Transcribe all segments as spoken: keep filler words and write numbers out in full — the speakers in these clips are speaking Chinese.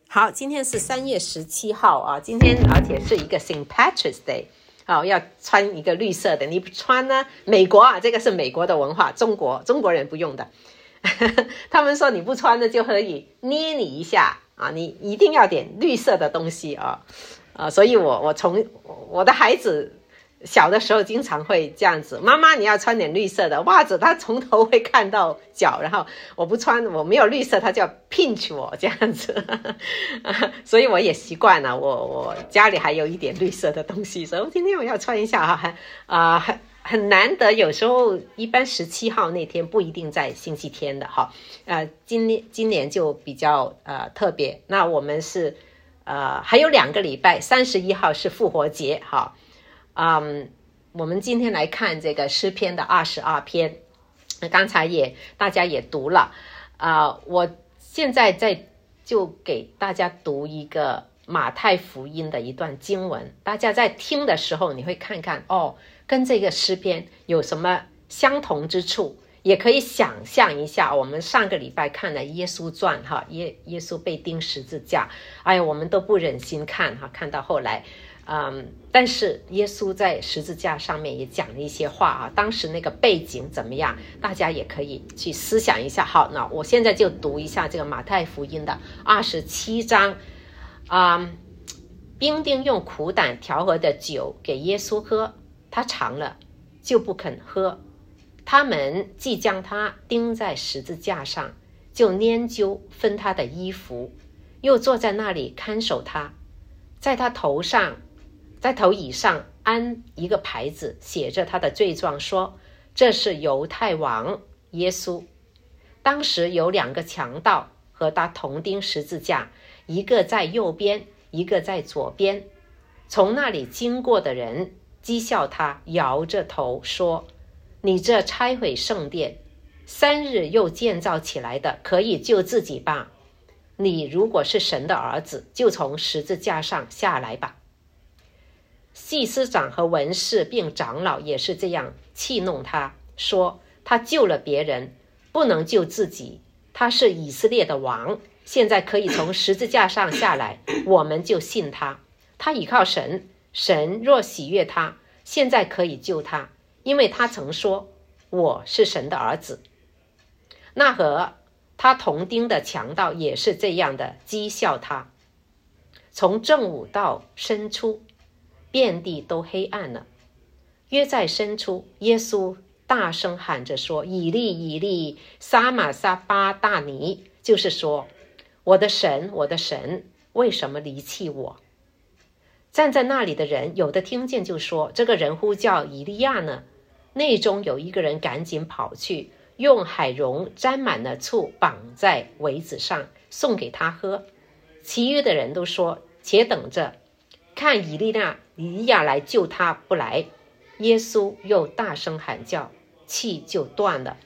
好，今天是三月十七号啊，今天而且是一个 Saint Patrick's Day， 好、哦，要穿一个绿色的，你不穿呢？美国啊，这个是美国的文化，中国中国人不用的。他们说你不穿呢，就可以捏你一下啊，你一定要点绿色的东西啊，啊，所以我我从我的孩子小的时候经常会这样子，妈妈你要穿点绿色的袜子，他从头会看到脚，然后我不穿，我没有绿色，他就要 pinch 我这样子，所以我也习惯了，我我家里还有一点绿色的东西，所以今天我要穿一下哈，啊、呃、很很难得，有时候一般十七号那天不一定在星期天的哈，呃，今年今年就比较呃特别，那我们是呃还有两个礼拜，三十一号是复活节哈。嗯，我们今天来看这个诗篇的二十二篇，刚才也大家也读了啊、呃，我现在在就给大家读一个马太福音的一段经文，大家在听的时候你会看看哦，跟这个诗篇有什么相同之处，也可以想象一下，我们上个礼拜看了耶稣传哈，耶耶稣被钉十字架，哎呀，我们都不忍心看哈，看到后来。嗯，但是耶稣在十字架上面也讲了一些话啊，当时那个背景怎么样，大家也可以去思想一下。好，那我现在就读一下这个马太福音的二十七章。嗯，兵丁用苦胆调和的酒给耶稣喝，他尝了就不肯喝。他们既将他钉在十字架上，就拈阄分他的衣服，又坐在那里看守他，在他头上在头椅上安一个牌子，写着他的罪状，说这是犹太王耶稣。当时有两个强盗和他同钉十字架，一个在右边，一个在左边。从那里经过的人讥笑他，摇着头说，你这拆毁圣殿三日又建造起来的，可以救自己吧？你如果是神的儿子，就从十字架上下来吧。祭司长和文士并长老也是这样戏弄他，说他救了别人，不能救自己，他是以色列的王，现在可以从十字架上下来，我们就信他。他倚靠神，神若喜悦他，现在可以救他，因为他曾说我是神的儿子。那和他同钉的强盗也是这样的讥笑他。从正午到申初，遍地都黑暗了。约在申初，耶稣大声喊着说，以利以利撒玛撒巴大尼，就是说，我的神我的神，为什么离弃我？站在那里的人有的听见就说，这个人呼叫以利亚呢。内中有一个人赶紧跑去，用海蓉沾满了醋，绑在苇子上，送给他喝。其余的人都说，且等着，看以利亚以利亚来救他不来。耶稣又大声喊叫，气就断了。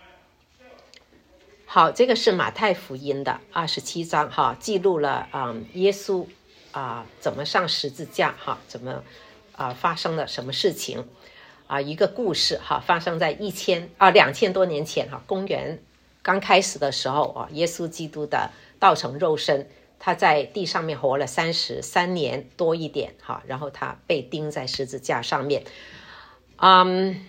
好，这个是马太福音的二十七章哈，记录了嗯耶稣啊、呃、怎么上十字架哈，怎么啊、呃、发生了什么事情啊、呃、一个故事哈，发生在一千啊两千多年前哈，公元刚开始的时候啊，耶稣基督的道成肉身。他在地上面活了三十三年多一点哈，然后他被钉在十字架上面。嗯，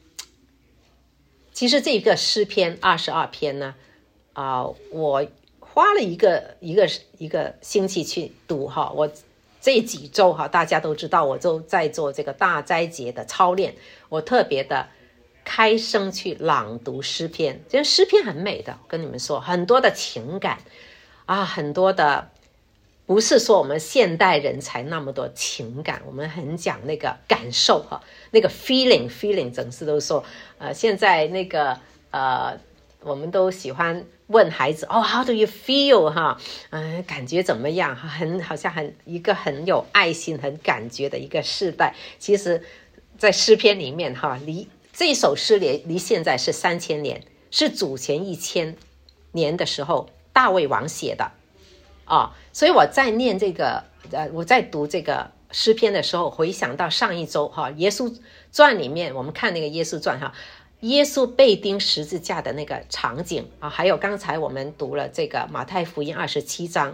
其实这个诗篇二十二篇呢，啊、呃，我花了一个一个一个星期去读哈。我这几周哈，大家都知道，我都在做这个大斋节的操练，我特别的开声去朗读诗篇。这诗篇很美的，我跟你们说，很多的情感。啊，很多的不是说我们现代人才那么多情感，我们很讲那个感受哈，那个 feeling feeling 整是都说，呃，现在那个呃，我们都喜欢问孩子哦 ，how do you feel 哈，嗯、呃，感觉怎么样？很好像很一个很有爱心、很感觉的一个世代。其实，在诗篇里面哈，离这首诗离离现在是三千年，是主前一千年的时候。大卫王写的啊，所以我在念这个呃，我在读这个诗篇的时候，回想到上一周哈，耶稣传里面我们看那个耶稣传哈，耶稣被钉十字架的那个场景啊，还有刚才我们读了这个马太福音二十七章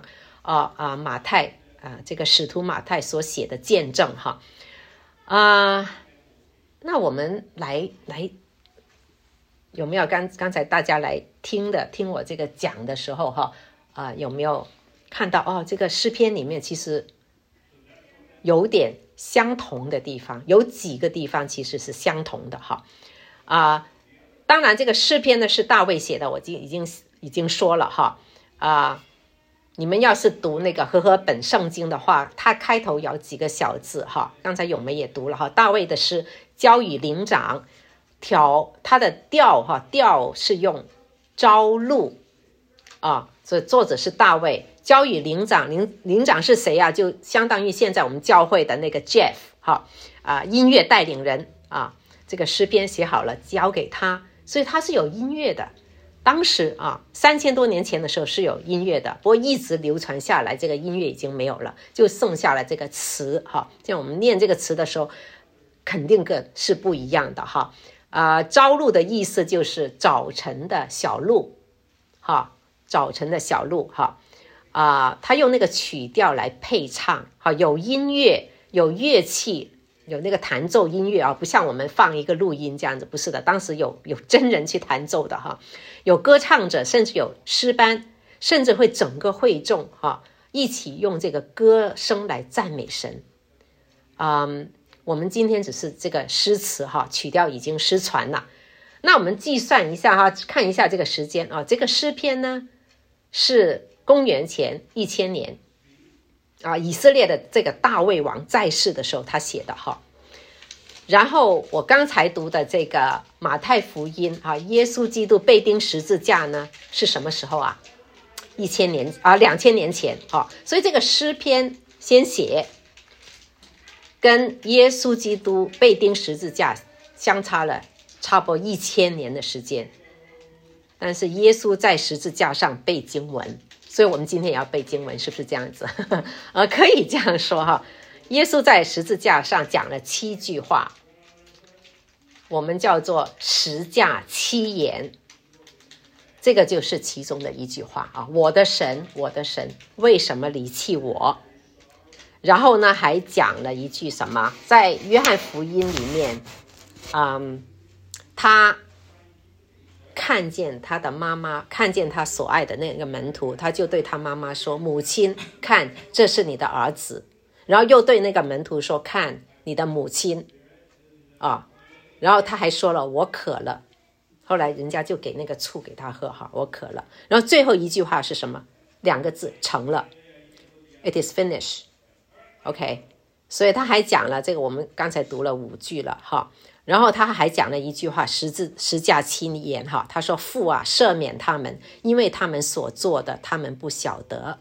啊啊马太啊这个使徒马太所写的见证哈啊，那我们来来有没有刚刚才大家来听的听我这个讲的时候哈啊有没有看到哦这个诗篇里面其实有点相同的地方，有几个地方其实是相同的哈啊，当然这个诗篇呢是大卫写的，我已经已经已经说了哈啊。你们要是读那个和合本圣经的话，它开头有几个小字哈，刚才咏梅也读了哈，大卫的诗交与灵长，调它的调哈调是用朝露啊，所以作者是大卫，交与灵长，灵灵长是谁啊？就相当于现在我们教会的那个 Jeff 哈啊，音乐带领人啊，这个诗篇写好了交给他，所以他是有音乐的。当时啊，三千多年前的时候是有音乐的，不过一直流传下来，这个音乐已经没有了，就剩下了这个词哈。像我们念这个词的时候，肯定个是不一样的哈。啊、呃，朝露的意思就是早晨的小露，哈，早晨的小露哈。啊、呃，他用那个曲调来配唱，哈，有音乐，有乐器。有那个弹奏音乐啊，不像我们放一个录音这样子，不是的，当时有有真人去弹奏的哈，有歌唱者，甚至有诗班，甚至会整个会众哈一起用这个歌声来赞美神。嗯，我们今天只是这个诗词哈，曲调已经失传了。那我们计算一下哈，看一下这个时间啊，这个诗篇呢是公元前一千年。啊，以色列的这个大卫王在世的时候他写的哈，然后我刚才读的这个马太福音啊，耶稣基督被钉十字架呢是什么时候啊？一千年啊，两千年前啊，所以这个诗篇先写，跟耶稣基督被钉十字架相差了差不多一千年的时间，但是耶稣在十字架上背经文。所以我们今天也要背经文，是不是这样子？呃，可以这样说哈。耶稣在十字架上讲了七句话，我们叫做十架七言，这个就是其中的一句话啊。我的神，我的神，为什么离弃我？然后呢，还讲了一句什么？在约翰福音里面，嗯，他看见他的妈妈，看见他所爱的那个门徒，他就对他妈妈说：“母亲，看，这是你的儿子。”然后又对那个门徒说：“看，你的母亲。”啊，然后他还说了：“我渴了。”后来人家就给那个醋给他喝，哈，我渴了。然后最后一句话是什么？两个字，成了。It is finished. OK， 所以他还讲了这个，我们刚才读了五句了，哈。然后他还讲了一句话，十字十架七言哈，他说：“父啊，赦免他们，因为他们所做的，他们不晓得。”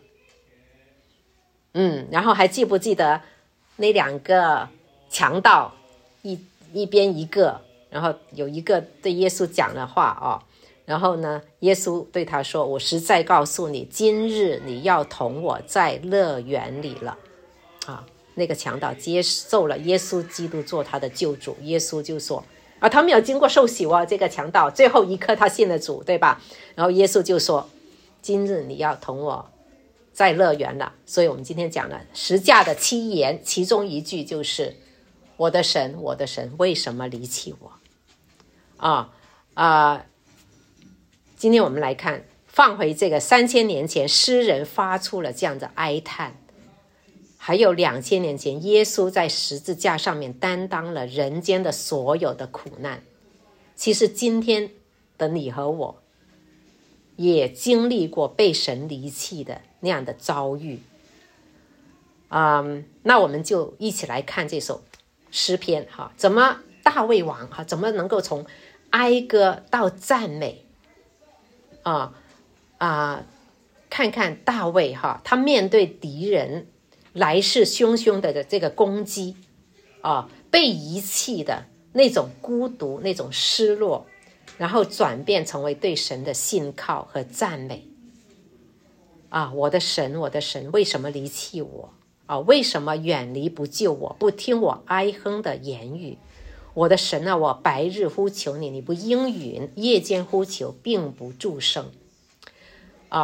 嗯，然后还记不记得那两个强盗，一一边一个，然后有一个对耶稣讲了话哦，然后呢，耶稣对他说：“我实在告诉你，今日你要同我在乐园里了。”啊。那个强盗接受了耶稣基督做他的救主，耶稣就说啊，他没有经过受洗哦，这个强盗最后一刻他信了主，对吧？然后耶稣就说：“今日你要同我在乐园了。”所以我们今天讲了十架的七言，其中一句就是：“我的神，我的神，为什么离弃我？”啊啊、呃！今天我们来看，放回这个三千年前，诗人发出了这样的哀叹。还有两千年前，耶稣在十字架上面担当了人间的所有的苦难。其实今天的你和我，也经历过被神离弃的那样的遭遇。嗯，那我们就一起来看这首诗篇哈，怎么大卫王哈，怎么能够从哀歌到赞美啊啊？看看大卫哈，他面对敌人来势汹汹的这个攻击啊，被遗弃的那种孤独，那种失落，然后转变成为对神的信靠和赞美啊！我的神，我的神，为什么离弃我啊？为什么远离不救我，不听我哀哼的言语？我的神啊，我白日呼求你，你不应允；夜间呼求，并不助声啊！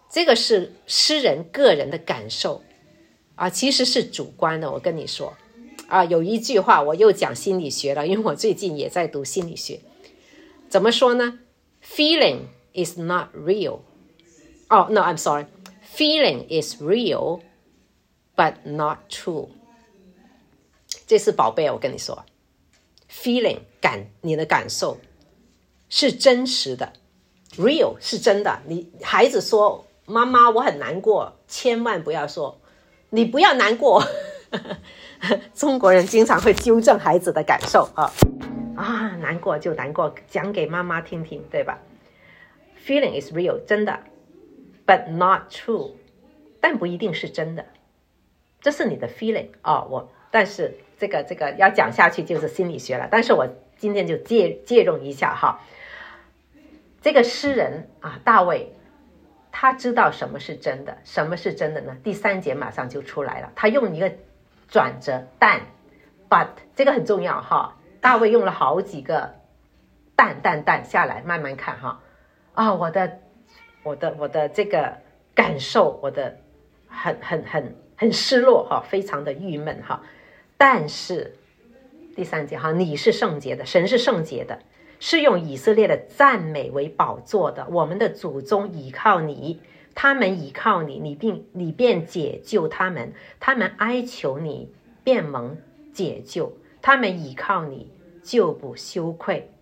这个是诗人个人的感受啊，其实是主观的。我跟你说啊，有一句话我又讲心理学了，因为我最近也在读心理学。怎么说呢？ Feeling is not real. Oh, no, I'm sorry. Feeling is real, but not true. 这是宝贝，我跟你说 Feeling 感，你的感受是真实的， Real 是真的。你孩子说妈妈我很难过，千万不要说你不要难过中国人经常会纠正孩子的感受啊啊，难过就难过，讲给妈妈听听，对吧？ Feeling is real 真的， but not true 但不一定是真的，这是你的 feeling 哦。我但是这个这个要讲下去就是心理学了，但是我今天就借借用一下哈。这个诗人啊，大卫，他知道什么是真的，什么是真的呢？第三节马上就出来了，他用一个转折，但 but 这个很重要哈。大卫用了好几个但但但下来，慢慢看哈。啊，我的我的我的这个感受，我的很很很很失落哈，非常的郁闷哈。但是第三节哈，你是圣洁的，神是圣洁的，是用以色列的赞美为宝座的，我们的祖宗倚靠你，他们倚靠你，你并你便解救他们，他们哀求你，便蒙解救，他们倚靠你，就不羞愧。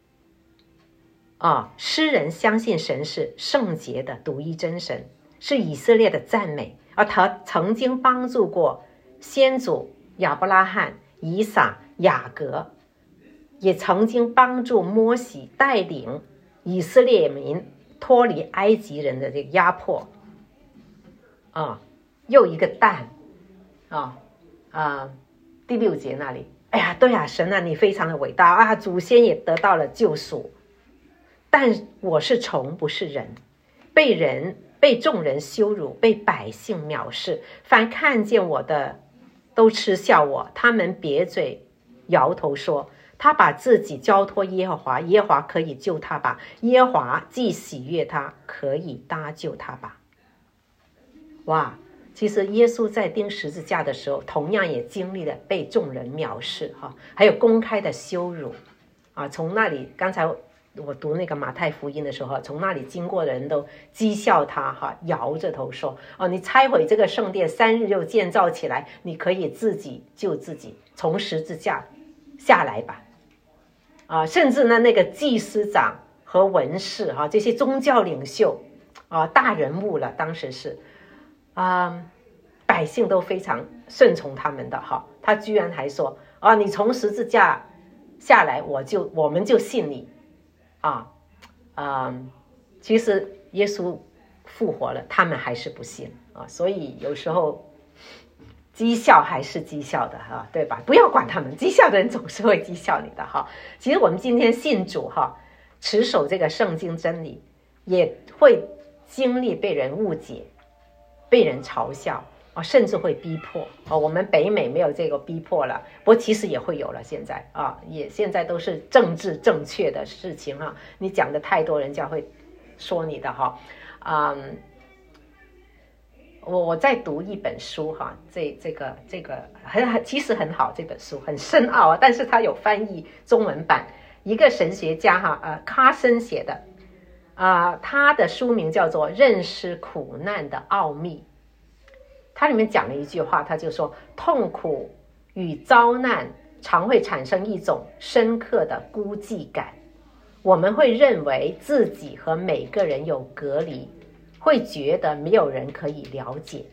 啊，诗人相信神是圣洁的独一真神，是以色列的赞美，而他曾经帮助过先祖亚伯拉罕、以撒、雅各，也曾经帮助摩西带领以色列民脱离埃及人的这个压迫。啊，又一个但啊啊，第六节那里，哎呀，对啊，神啊，你非常的伟大啊，祖先也得到了救赎。但我是虫，不是人，被人被众人羞辱，被百姓藐视，凡看见我的都嗤笑我，他们瘪嘴摇头说，他把自己交托耶和华，耶和华可以救他吧，耶和华既喜悦他，可以搭救他吧。哇，其实耶稣在钉十字架的时候，同样也经历了被众人藐视哈，还有公开的羞辱啊。从那里，刚才我读那个马太福音的时候，从那里经过的人都讥笑他哈，摇着头说：“哦，你拆毁这个圣殿，三日又建造起来，你可以自己救自己，从十字架下来吧。”啊，甚至呢，那个祭司长和文士哈，这些宗教领袖啊，大人物了，当时是啊，百姓都非常顺从他们的哈。他居然还说：“啊，你从十字架下来，我就我们就信你。”啊，嗯，其实耶稣复活了，他们还是不信啊，所以有时候讥笑还是讥笑的哈，对吧？不要管他们，讥笑的人总是会讥笑你的哈。其实我们今天信主哈，持守这个圣经真理，也会经历被人误解、被人嘲笑啊，甚至会逼迫啊。我们北美没有这个逼迫了，不过其实也会有了。现在啊，也现在都是政治正确的事情哈，你讲的太多，人家会说你的哈。嗯，我我在读一本书哈，这这个这个很很其实很好，这本书很深奥啊，但是它有翻译中文版，一个神学家哈，呃，卡森写的啊、呃，他的书名叫做《认识苦难的奥秘》。它里面讲了一句话，他就说，痛苦与遭难常会产生一种深刻的孤寂感，我们会认为自己和每个人有隔离，会觉得没有人可以了解。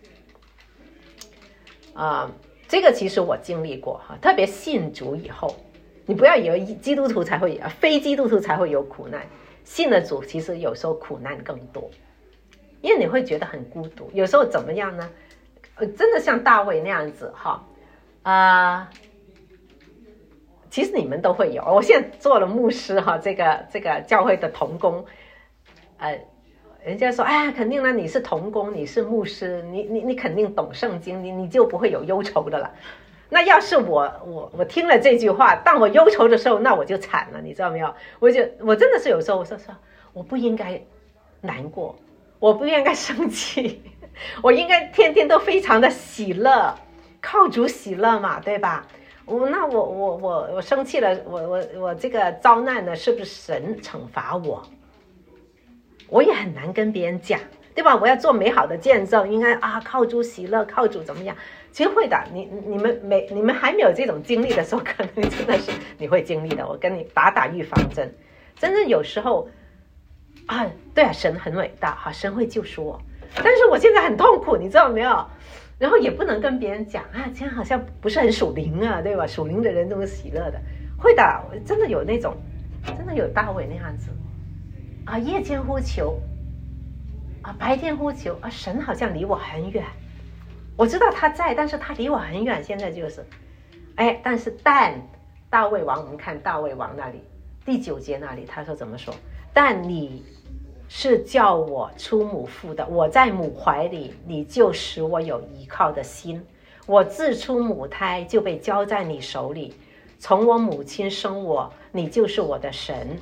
啊、呃，这个其实我经历过哈，特别信主以后，你不要以为基督徒才会，非基督徒才会有苦难，信了主其实有时候苦难更多，因为你会觉得很孤独。有时候怎么样呢？呃，真的像大卫那样子哈，啊、呃，其实你们都会有。我现在做了牧师哈，这个这个教会的同工，呃，人家说，哎呀，肯定呢，你是同工，你是牧师，你你你肯定懂圣经，你你就不会有忧愁的了。那要是我我我听了这句话，当我忧愁的时候，那我就惨了，你知道没有？我就我真的是有时候我说说，我不应该难过。 我不应该生气，我应该天天都非常的喜乐，靠主喜乐嘛，对吧？我那我我我我生气了，我我我这个遭难了，是不是神惩罚我？我也很难跟别人讲，对吧？我要做美好的见证，应该啊靠主喜乐，靠主怎么样？其实会的，你你们没你们还没有这种经历的时候，可能真的是你会经历的。我跟你打打预防针，真的有时候啊，对啊，神很伟大哈，神会救赎我，但是我现在很痛苦，你知道没有？然后也不能跟别人讲啊，这样好像不是很属灵啊，对吧？属灵的人都是喜乐的，会的，真的有那种，真的有大卫那样子啊，夜间呼求啊，白天呼求啊，神好像离我很远，我知道他在，但是他离我很远。现在就是，哎，但是但大卫王，我们看大卫王那里第九节那里，他说怎么说？但你是叫我出母腹的，我在母怀里，你就使我有依靠的心。我自出母胎就被交在你手里，从我母亲生我，你就是我的神。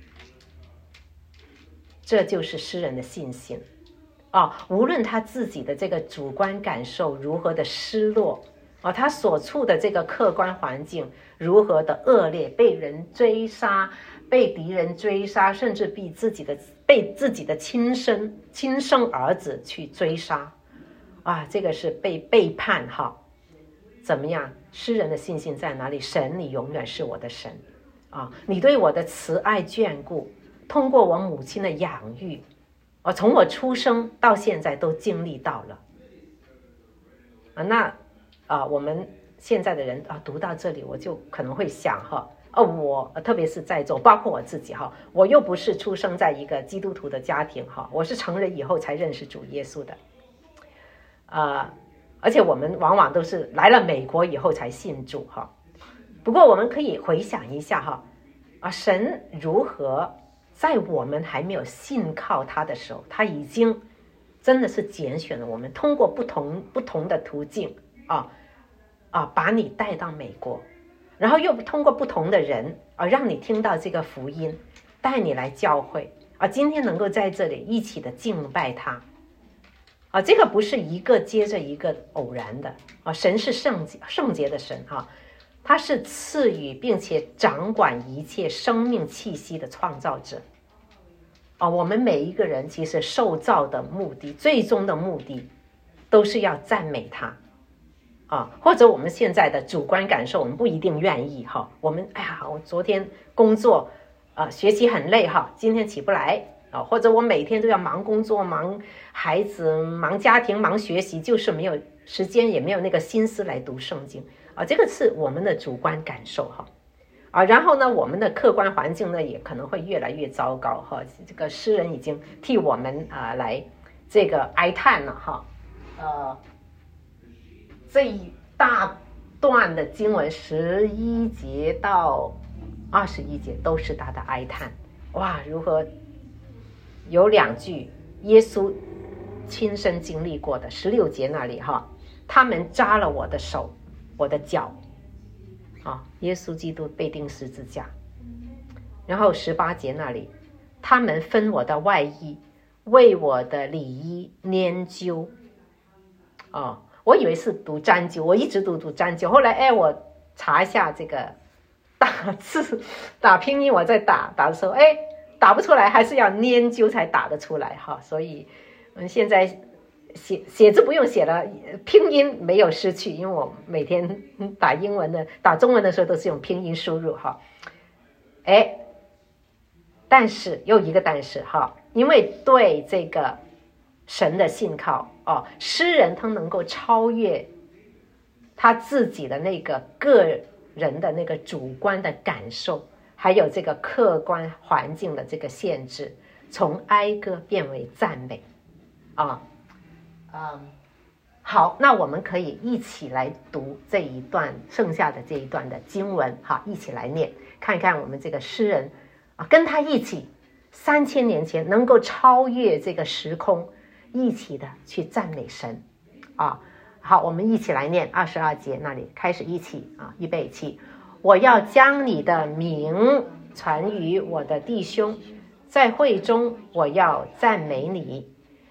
这就是诗人的信心啊！无论他自己的这个主观感受如何的失落啊，他所处的这个客观环境如何的恶劣，被人追杀，被敌人追杀，甚至被自己的被自己的亲生亲生儿子去追杀啊，这个是被背叛哈。怎么样？诗人的信心在哪里？神，你永远是我的神啊！你对我的慈爱眷顾，通过我母亲的养育，啊，从我出生到现在都经历到了啊。那啊，我们现在的人啊，读到这里，我就可能会想哈。哦，我特别是在座，包括我自己哈，我又不是出生在一个基督徒的家庭哈，我是成人以后才认识主耶稣的，呃，而且我们往往都是来了美国以后才信主哈。不过我们可以回想一下哈，啊，神如何在我们还没有信靠他的时候，他已经真的是拣选了我们，通过不同不同的途径啊啊，把你带到美国。然后又通过不同的人啊，让你听到这个福音，带你来教会啊，今天能够在这里一起的敬拜他啊，这个不是一个接着一个偶然的啊，神是圣洁圣洁的神啊，他是赐予并且掌管一切生命气息的创造者啊，我们每一个人其实受造的目的，最终的目的都是要赞美他。啊，或者我们现在的主观感受，我们不一定愿意哈。我们哎呀，我昨天工作啊、呃，学习很累哈，今天起不来啊，或者我每天都要忙工作、忙孩子、忙家庭、忙学习，就是没有时间，也没有那个心思来读圣经啊。这个是我们的主观感受哈。啊，然后呢，我们的客观环境呢，也可能会越来越糟糕哈。这个诗人已经替我们啊、呃、来这个哀叹了哈，呃。这一大段的经文十一节到二十一节都是他的哀叹，哇，如何有两句耶稣亲身经历过的，十六节那里哈，他们扎了我的手我的脚啊，耶稣基督被钉十字架。然后十八节那里，他们分我的外衣，为我的里衣拈阄啊，我以为是读沾灸，我一直读读沾灸，后来哎，我查一下这个打字打拼音，我在打打的时候，哎，打不出来，还是要拈阄才打得出来哈。所以我们现在写写字不用写了，拼音没有失去，因为我每天打英文的、打中文的时候都是用拼音输入哈。哎，但是又一个但是哈，因为对这个神的信靠哦，诗人他能够超越他自己的那个个人的那个主观的感受，还有这个客观环境的这个限制，从哀歌变为赞美啊。嗯，好，那我们可以一起来读这一段剩下的这一段的经文哈，一起来念，看看我们这个诗人啊，跟他一起三千年前能够超越这个时空，一起的去赞美神啊。好，我们一起来念二十二节那里开始，一起啊，预备起。我要将你的名传于我的弟兄，在会中我要赞美你。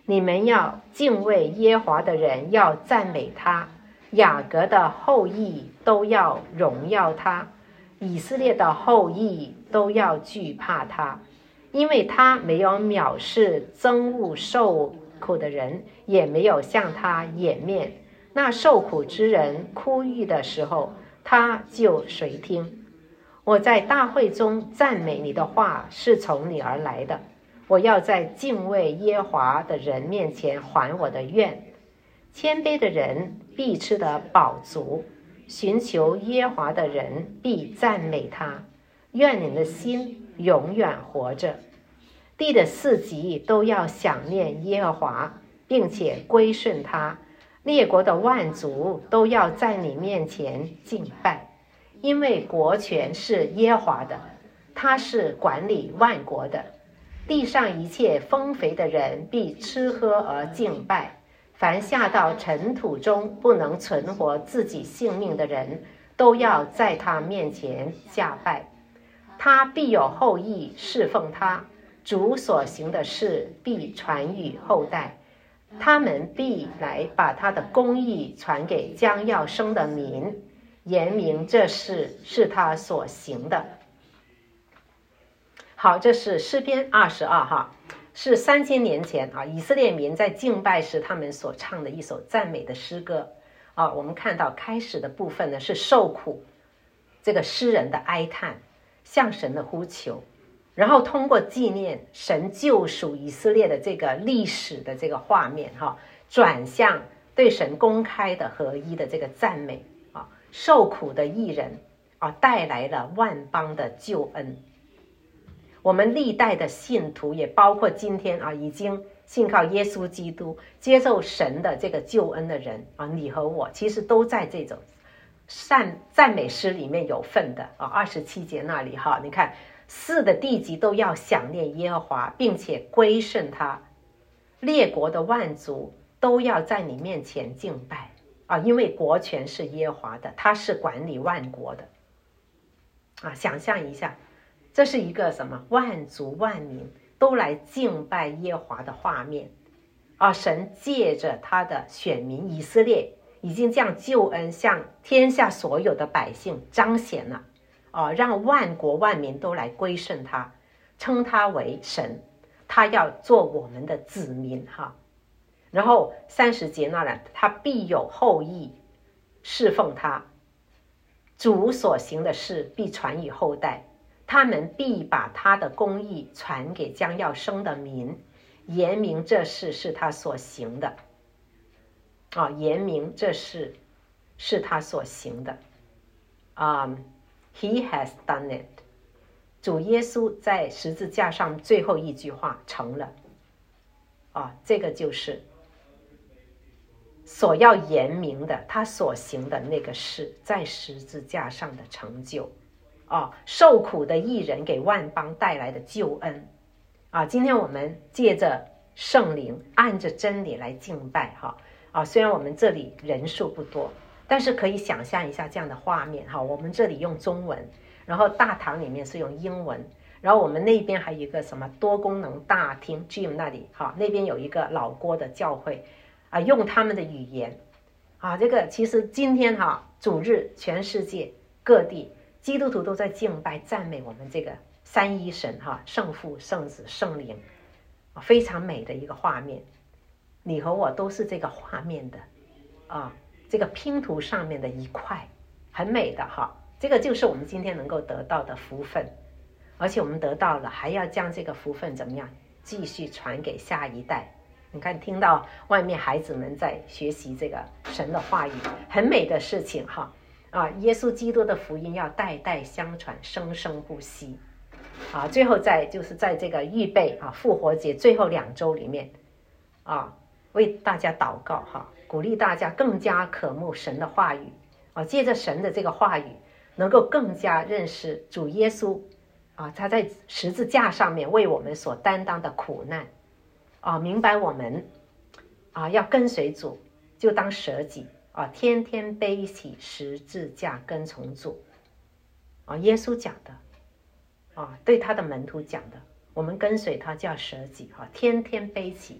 你们要敬畏耶和华的人要赞美他，雅各的后裔都要荣耀他，以色列的后裔都要惧怕他，因为他没有藐视憎恶受苦的人，也没有向他掩面。那受苦之人哭吁的时候，他就垂听。我在大会中赞美你的话是从你而来的，我要在敬畏耶和华的人面前还我的愿。谦卑的人必吃得饱足，寻求耶和华的人必赞美他。愿你的心永远活着。地的四极都要想念耶和华，并且归顺他。列国的万族都要在你面前敬拜，因为国权是耶和华的，他是管理万国的。地上一切丰肥的人必吃喝而敬拜，凡下到尘土中不能存活自己性命的人，都要在他面前下拜。他必有后裔侍奉他，主所行的事必传于后代。他们必来把他的公义传给将要生的民，言明这事是他所行的。好，这是诗篇二十二哈，是三千年前啊，以色列民在敬拜时他们所唱的一首赞美的诗歌啊。我们看到开始的部分呢是受苦，这个诗人的哀叹，向神的呼求。然后通过纪念神救赎以色列的这个历史的这个画面哈，转向对神公开的合一的这个赞美啊，受苦的义人啊带来了万邦的救恩。我们历代的信徒也包括今天啊已经信靠耶稣基督接受神的这个救恩的人啊，你和我其实都在这种赞赞美诗里面有份的啊。二十七节那里哈，你看四的地级都要想念耶和华，并且归顺他，列国的万族都要在你面前敬拜啊，因为国权是耶和华的，他是管理万国的啊。想象一下，这是一个什么万族万民都来敬拜耶和华的画面啊。神借着他的选民以色列，已经将救恩向天下所有的百姓彰显了啊，让万国万民都来归顺他，称他为神，他要做我们的子民哈。然后三十节那里，他必有后裔侍奉他，主所行的事必传于后代，他们必把他的公义传给将要生的民，言明这事是他所行的啊，言明这事是他所行的啊。um, He has done it。 主耶稣在十字架上最后一句话成了啊，这个就是所要言明的，他所行的那个事在十字架上的成就啊，受苦的义人给万邦带来的救恩啊。今天我们借着圣灵按着真理来敬拜哈啊，虽然我们这里人数不多，但是可以想象一下这样的画面哈。我们这里用中文，然后大堂里面是用英文，然后我们那边还有一个什么多功能大厅 gym 那里哈，那边有一个老郭的教会啊，用他们的语言啊。这个其实今天哈主日全世界各地基督徒都在敬拜赞美我们这个三一神哈，圣父圣子圣灵啊，非常美的一个画面。你和我都是这个画面的啊，这个拼图上面的一块，很美的哈。这个就是我们今天能够得到的福分，而且我们得到了，还要将这个福分怎么样继续传给下一代。你看，听到外面孩子们在学习这个神的话语，很美的事情哈啊！耶稣基督的福音要代代相传，生生不息啊！最后在就是在这个预备啊复活节最后两周里面啊，为大家祷告哈，鼓励大家更加渴慕神的话语啊，借着神的这个话语，能够更加认识主耶稣啊，他在十字架上面为我们所担当的苦难啊，明白我们啊要跟随主，就当舍己啊，天天背起十字架跟从主啊。耶稣讲的啊，对他的门徒讲的，我们跟随他就要舍己啊，天天背起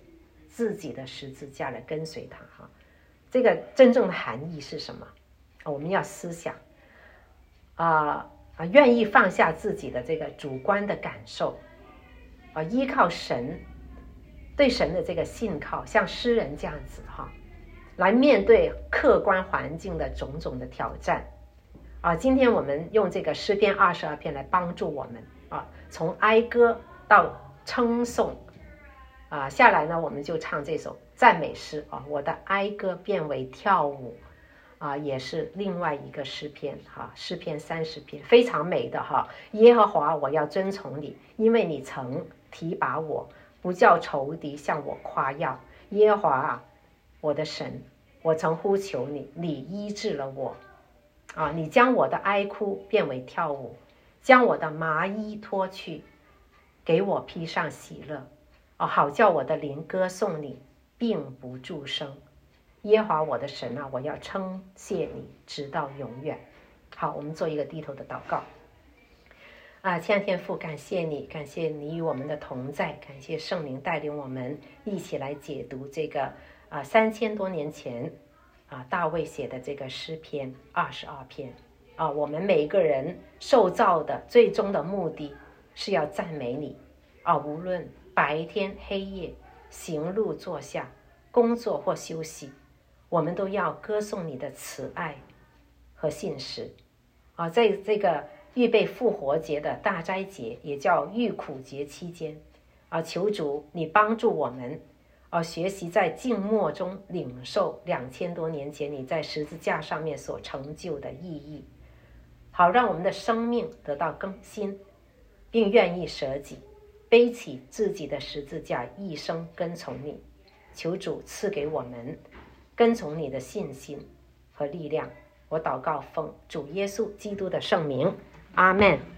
自己的十字架来跟随他哈。这个真正的含义是什么？我们要思想啊啊，愿意放下自己的这个主观的感受啊，依靠神，对神的这个信靠，像诗人这样子哈，来面对客观环境的种种的挑战啊。今天我们用这个诗篇二十二篇来帮助我们啊，从哀歌到称颂啊，下来呢我们就唱这首赞美诗啊，我的哀歌变为跳舞啊，也是另外一个诗篇哈，诗篇三十篇非常美的哈。耶和华，我要遵从你，因为你曾提拔我，不叫仇敌向我夸耀。耶和华啊，我的神，我曾呼求你，你医治了我啊，你将我的哀哭变为跳舞，将我的麻衣脱去，给我披上喜乐啊，好叫我的灵歌颂你，并不住声。耶和华我的神啊，我要称谢你直到永远。好，我们做一个低头的祷告啊，亲爱的天父，感谢你，感谢你与我们的同在，感谢圣灵带领我们一起来解读这个啊三千多年前啊大卫写的这个诗篇二十二篇啊。我们每一个人受造的最终的目的是要赞美你啊，无论白天黑夜，行路坐下，工作或休息，我们都要歌颂你的慈爱和信实啊。在这个预备复活节的大斋节，也叫预苦节期间啊，求主你帮助我们啊，学习在静默中领受两千多年前你在十字架上面所成就的意义，好让我们的生命得到更新，并愿意舍己，背起自己的十字架，一生跟从你。求主赐给我们跟从你的信心和力量。我祷告奉主耶稣基督的圣名，阿们。